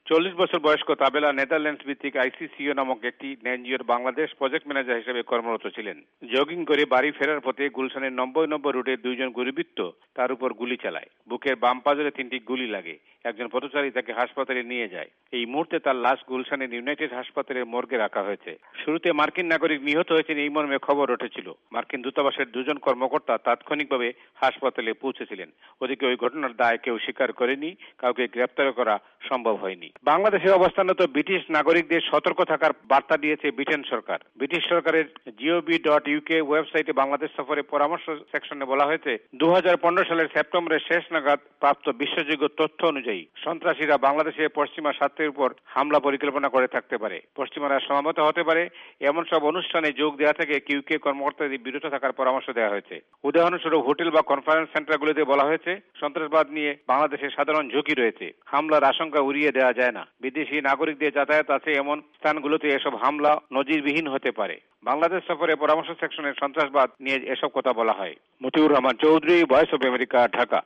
40 বছর বয়স্ক তাবেলা নেদারল্যান্ডস ভিত্তিক আইসিসিও নামক একটি এনজিওর বাংলাদেশ প্রজেক্ট ম্যানেজার হিসেবে কর্মরত ছিলেন। জগিং করে বাড়ি ফেরার পথে গুলশানের 90 নম্বর রুটে দুইজন দুর্বৃত্ত তার উপর গুলি চালায়। বুকের বাম পাজরে 3টি গুলি লাগে। একজন পথচারী তাকে হাসপাতালে নিয়ে যায়। এই মুহূর্তে তার লাশ গুলশানের ইউনাইটেড হাসপাতালের মর্গে রাখা হয়েছে। শুরুতে মার্কিন নাগরিক নিহত হয়েছেন এই মর্মে খবর উঠেছিল। মার্কিন দূতাবাসের দুজন কর্মকর্তা তাৎক্ষণিকভাবে হাসপাতালে পৌঁছেছিলেন। ওদিকে ওই ঘটনার দায় কেউ স্বীকার করেনি, কাউকে গ্রেপ্তার করা সম্ভব হয়নি। বাংলাদেশে অবস্থানরত ব্রিটিশ নাগরিকদের সতর্ক থাকার বার্তা দিয়েছে ব্রিটেন সরকার। ব্রিটিশ সরকারের gov.uk ওয়েবসাইটে বাংলাদেশ সফরে পরামর্শ সেকশনে বলা হয়েছে 2015 সালের সেপ্টেম্বরের শেষ নাগাদ প্রাপ্ত বিশ্বাসযোগ্য তথ্য অনুযায়ী সন্ত্রাসীরা বাংলাদেশের পশ্চিমা স্বার্থের উপর হামলা পরিকল্পনা করে থাকতে পারে। পশ্চিমারা সমাবেত হতে পারে, এমন সব অনুষ্ঠানে যোগ দেওয়া থেকে ইউকে কর্মকর্তাদের বিরত থাকার পরামর্শ দেওয়া হয়েছে। উদাহরণস্বরূপ হোটেল বা কনফারেন্স সেন্টারগুলিতে বলা হয়েছে সন্ত্রাসবাদ নিয়ে বাংলাদেশের সাধারণ ঝুঁকি রয়েছে, হামলার আশঙ্কা উড়িয়ে দেওয়া যায় না। বিদেশি নাগরিকদের যাতায়াত আছে এমন স্থানগুলোতে এসব হামলা নজিরবিহীন হতে পারে। বাংলাদেশ সফরে পরামর্শ সেকশনে সন্ত্রাসবাদ নিয়ে এসব কথা বলা হয়। Motiur Rahman Chowdhury, voice of America, Dhaka.